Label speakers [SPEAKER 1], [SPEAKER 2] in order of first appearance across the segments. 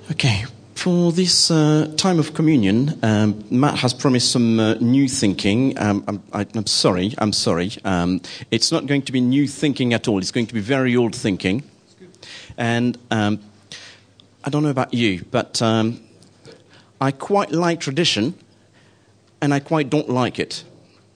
[SPEAKER 1] Okay, for this time of communion, Matt has promised some new thinking. I'm sorry. It's not going to be new thinking at all. It's going to be very old thinking. And I don't know about you, but I quite like tradition, and I quite don't like it.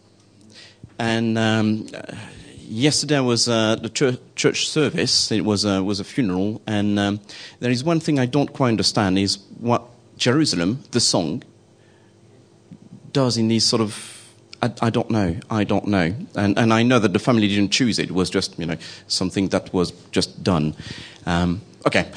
[SPEAKER 1] And yesterday was the church service. It was a funeral, and there is one thing I don't quite understand is what Jerusalem, the song, does in these sort of. I don't know, and I know that the family didn't choose it. It was just something that was just done. Okay.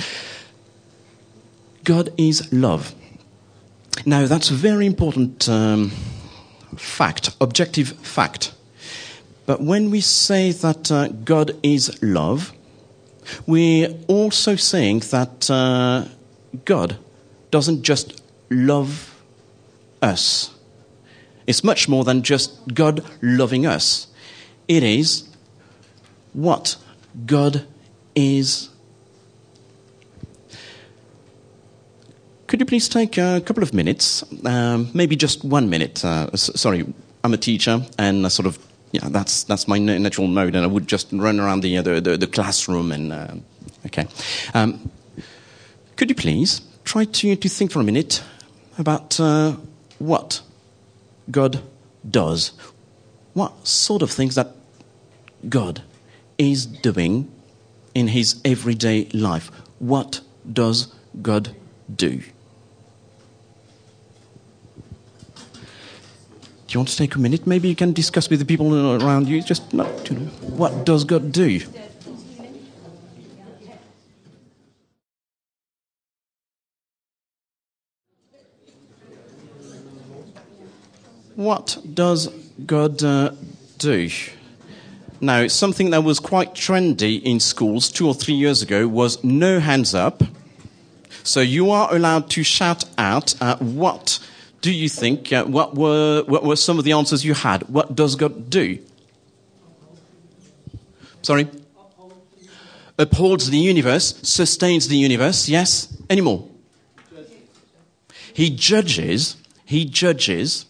[SPEAKER 1] God is love. Now that's a very important fact, objective fact. But when we say that God is love, we're also saying that God doesn't just love us. It's much more than just God loving us. It is what God is. Could you please take a couple of minutes, maybe just 1 minute? Sorry, I'm a teacher, and that's my natural mode, and I would just run around the classroom and okay. Could you please try to think for a minute about what God does, what sort of things that God is doing in his everyday life? What does God do? Do you want to take a minute? Maybe you can discuss with the people around you. Just what does God do? What does God do? Now, something that was quite trendy in schools 2 or 3 years ago was no hands up. So you are allowed to shout out what do you think? What were some of the answers you had? What does God do? Sorry? Upholds the universe, sustains the universe. Yes? Any more? He judges. He judges.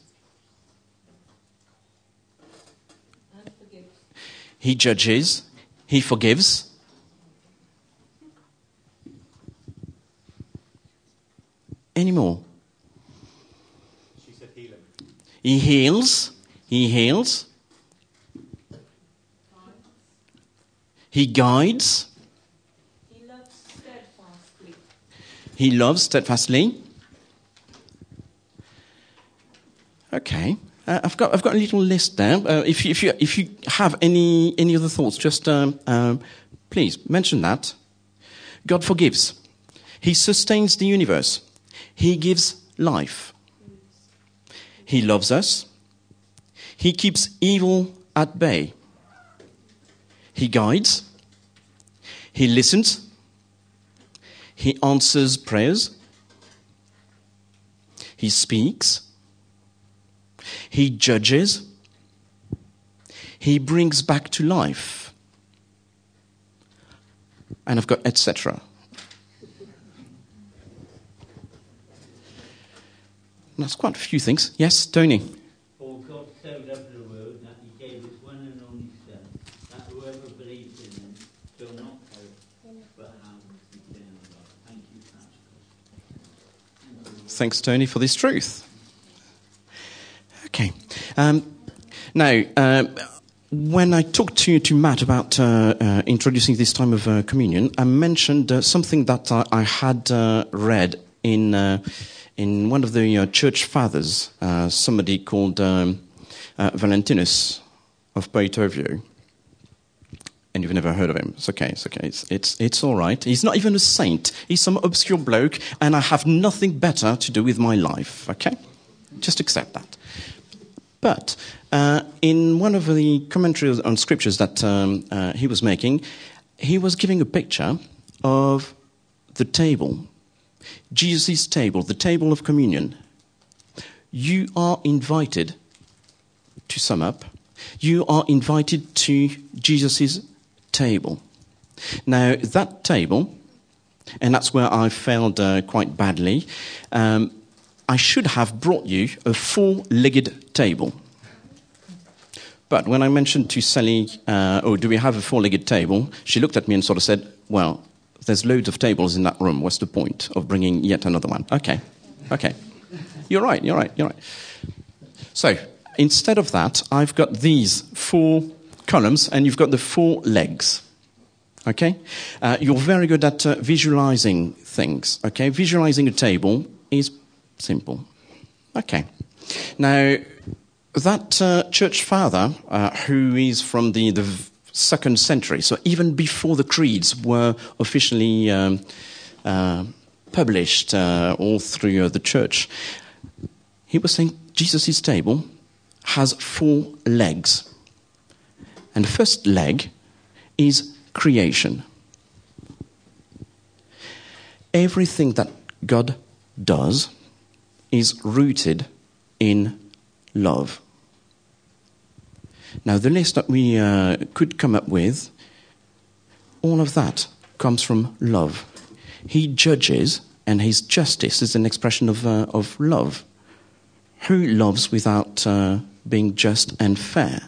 [SPEAKER 1] He judges. He forgives. Any more? He heals. He heals. He guides.
[SPEAKER 2] He loves steadfastly.
[SPEAKER 1] He loves steadfastly. Okay, I've got a little list there. If you have any other thoughts, just please mention that. God forgives. He sustains the universe. He gives life. He loves us. He keeps evil at bay. He guides. He listens. He answers prayers. He speaks. He judges. He brings back to life. And I've got etc. That's quite a few things. Yes, Tony?
[SPEAKER 3] For God so loved the world that he gave his one and only Son, that whoever believes in him shall not perish, but have eternal life. Thank you, Pastor.
[SPEAKER 1] Thanks, Tony, for this truth. Okay. Now, when I talked to Matt about introducing this time of communion, I mentioned something that I had read in one of the church fathers, somebody called Valentinus of Poetovio. And you've never heard of him. It's okay. It's all right. He's not even a saint. He's some obscure bloke, and I have nothing better to do with my life. Okay? Just accept that. But in one of the commentaries on scriptures that he was making, he was giving a picture of the table, Jesus' table, the table of communion. You are invited, to sum up, you are invited to Jesus' table. Now, that table And that's where I failed quite badly. I should have brought you a four-legged table. But when I mentioned to Sally, oh, do we have a four-legged table? She looked at me and sort of said, well, there's loads of tables in that room. What's the point of bringing yet another one? Okay. You're right. So, instead of that, I've got these four columns, and you've got the four legs. Okay? You're very good at visualizing things. Okay? Visualizing a table is simple. Okay. Now, that church father, who is from the 2nd century, so even before the creeds were officially published all through the church, he was saying Jesus' table has four legs. And the first leg is creation. Everything that God does is rooted in love. Now, the list that we could come up with, all of that comes from love. He judges, and his justice is an expression of love. Who loves without being just and fair?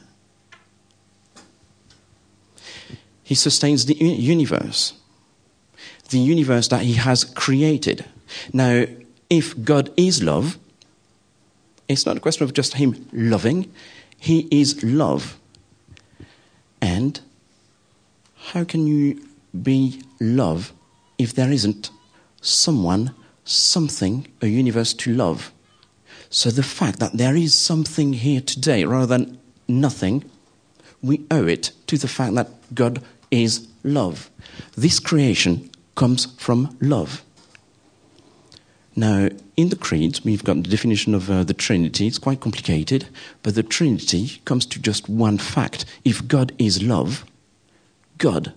[SPEAKER 1] He sustains the universe that he has created. Now, if God is love, it's not a question of just him loving. He is love. And how can you be love if there isn't someone, something, a universe to love? So the fact that there is something here today rather than nothing, we owe it to the fact that God is love. This creation comes from love. Now, in the creeds, we've got the definition of the Trinity. It's quite complicated, but the Trinity comes to just one fact. If God is love, God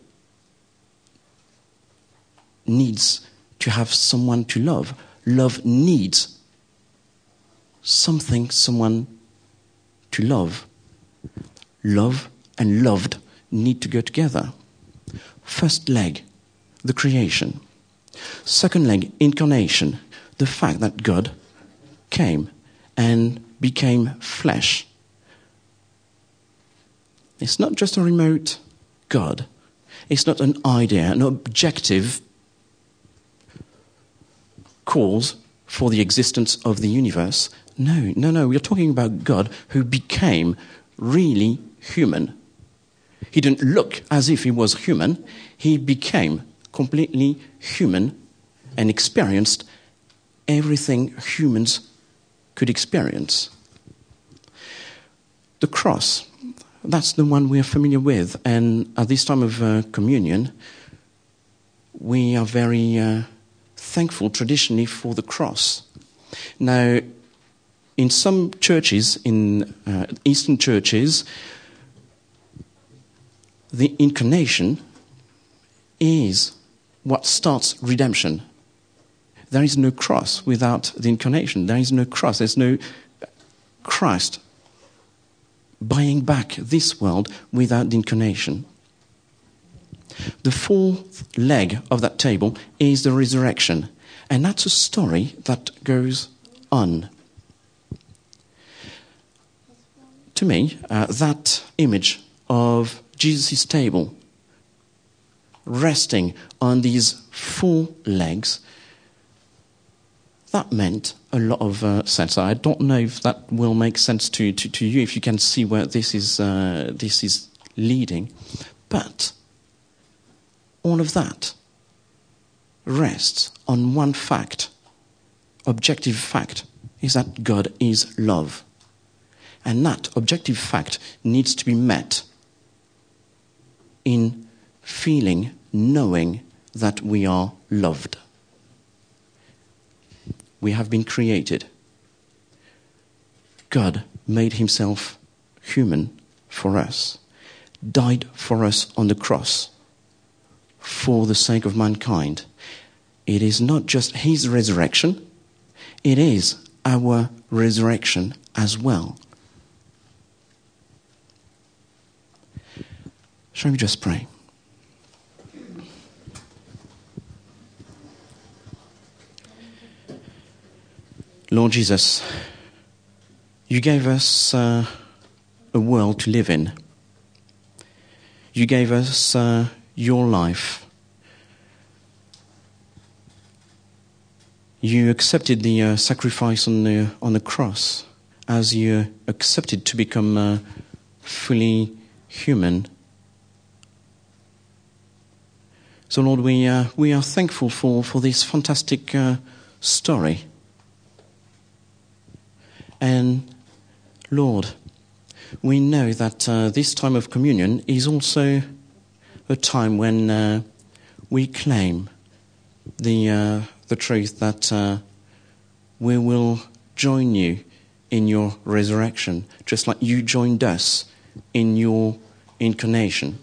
[SPEAKER 1] needs to have someone to love. Love needs something, someone to love. Love and loved need to go together. First leg, the creation. Second leg, incarnation. The fact that God came and became flesh. It's not just a remote God. It's not an idea, an objective cause for the existence of the universe. No. We're talking about God who became really human. He didn't look as if he was human. He became completely human and experienced everything humans could experience. The cross, that's the one we're familiar with. And at this time of communion, we are very thankful traditionally for the cross. Now, in some churches, in Eastern churches, the incarnation is what starts redemption. There is no cross without the incarnation. There is no cross. There's no Christ buying back this world without the incarnation. The fourth leg of that table is the resurrection. And that's a story that goes on. To me, that image of Jesus' table resting on these four legs, that meant a lot of sense. I don't know if that will make sense to you, if you can see where this is leading. But all of that rests on one fact. Objective fact is that God is love. And that objective fact needs to be met in feeling, knowing that we are loved. We have been created. God made himself human for us, died for us on the cross for the sake of mankind. It is not just his resurrection, it is our resurrection as well. Shall we just pray? Lord Jesus, you gave us a world to live in. You gave us your life. You accepted the sacrifice on the cross as you accepted to become fully human. So, Lord, we are thankful for this fantastic story. And, Lord, we know that this time of communion is also a time when we claim the truth that we will join you in your resurrection, just like you joined us in your incarnation.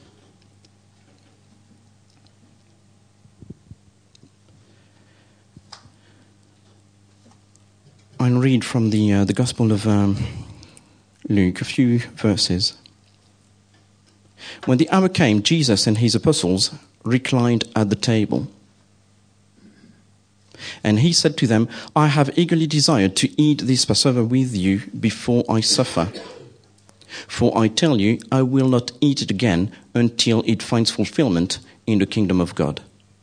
[SPEAKER 1] I'll read from the Gospel of Luke, a few verses. When the hour came, Jesus and his apostles reclined at the table. And he said to them, I have eagerly desired to eat this Passover with you before I suffer. For I tell you, I will not eat it again until it finds fulfillment in the kingdom of God.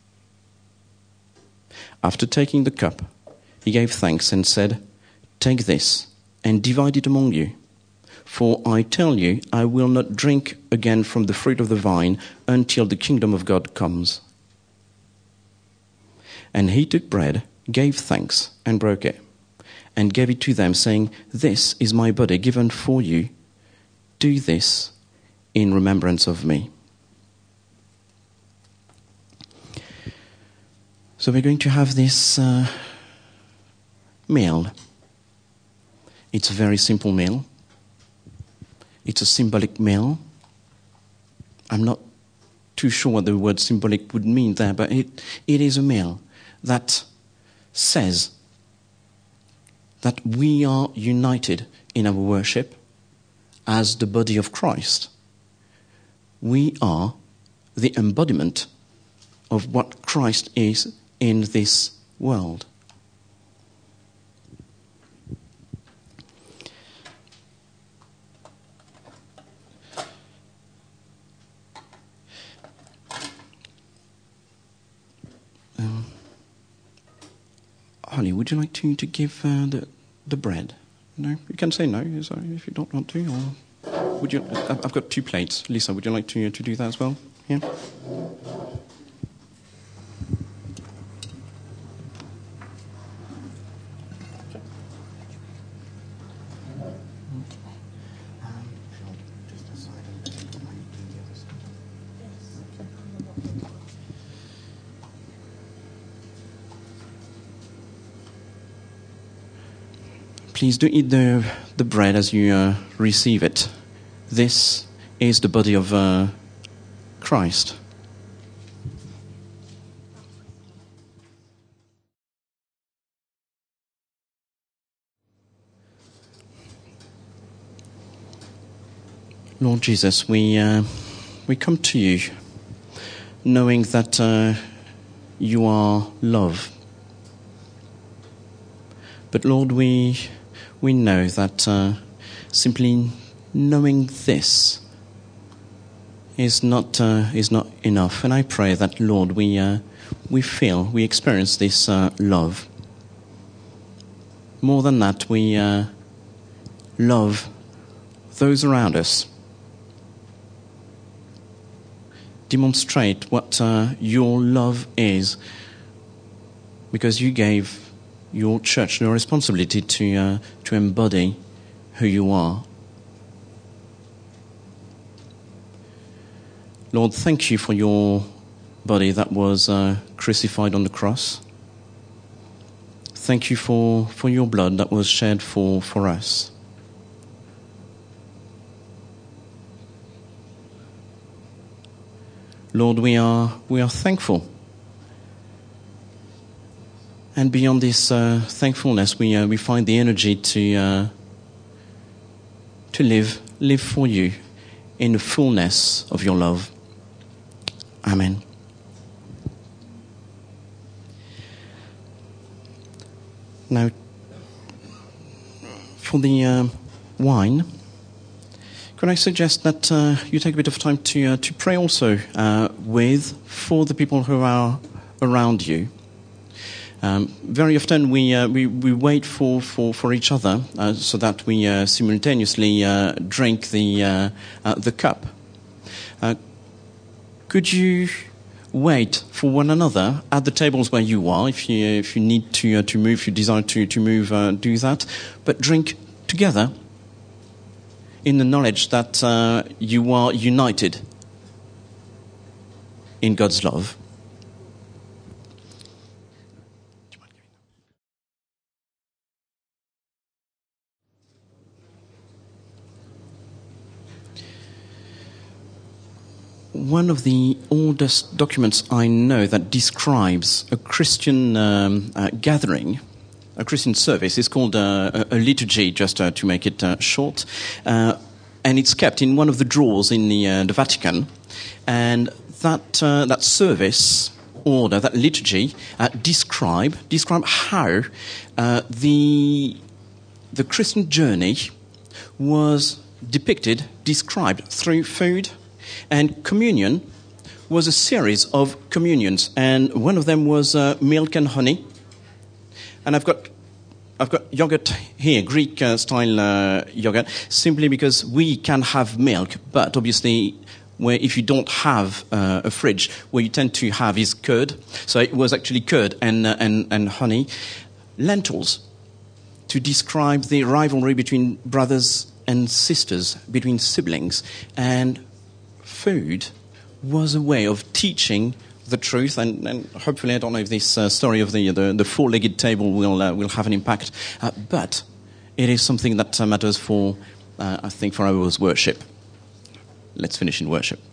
[SPEAKER 1] After taking the cup, he gave thanks and said, Take this and divide it among you. For I tell you, I will not drink again from the fruit of the vine until the kingdom of God comes. And he took bread, gave thanks, and broke it, and gave it to them, saying, This is my body given for you. Do this in remembrance of me. So we're going to have this meal. It's a very simple meal. It's a symbolic meal. I'm not too sure what the word symbolic would mean there, but it is a meal that says that we are united in our worship as the body of Christ. We are the embodiment of what Christ is in this world. Holly, would you like to give the bread? No, you can say no if you don't want to. Or would you? I've got 2 plates. Lisa, would you like to do that as well? Yeah. Please do eat the bread as you receive it. This is the body of Christ. Lord Jesus, we come to you knowing that you are love. But Lord, we know that simply knowing this is not enough. And I pray that, Lord, we experience this love. More than that, we love those around us. Demonstrate what your love is, because you gave your church the responsibility to embody who you are. Lord, thank you for your body that was crucified on the cross. Thank you for your blood that was shed for us. Lord, we are thankful. And beyond this thankfulness, we find the energy to live for you in the fullness of your love. Amen. Now, for the wine, could I suggest that you take a bit of time to pray also for the people who are around you? Very often we wait for each other so that we simultaneously drink the cup. Could you wait for one another at the tables where you are? If you need to move, if you desire to move, do that. But drink together in the knowledge that you are united in God's love. One of the oldest documents I know that describes a Christian gathering, a Christian service, is called a liturgy, just to make it short. And it's kept in one of the drawers in the Vatican. And that service order, that liturgy, describe how the Christian journey was depicted, described through food. And communion was a series of communions, and one of them was milk and honey. And I've got yogurt here, Greek style yogurt, simply because we can have milk, but obviously, if you don't have a fridge, what you tend to have is curd. So it was actually curd and honey. Lentils, to describe the rivalry between brothers and sisters, between siblings, and food was a way of teaching the truth, and hopefully, I don't know if this story of the four-legged table will have an impact, but it is something that matters for, I think, for our worship. Let's finish in worship.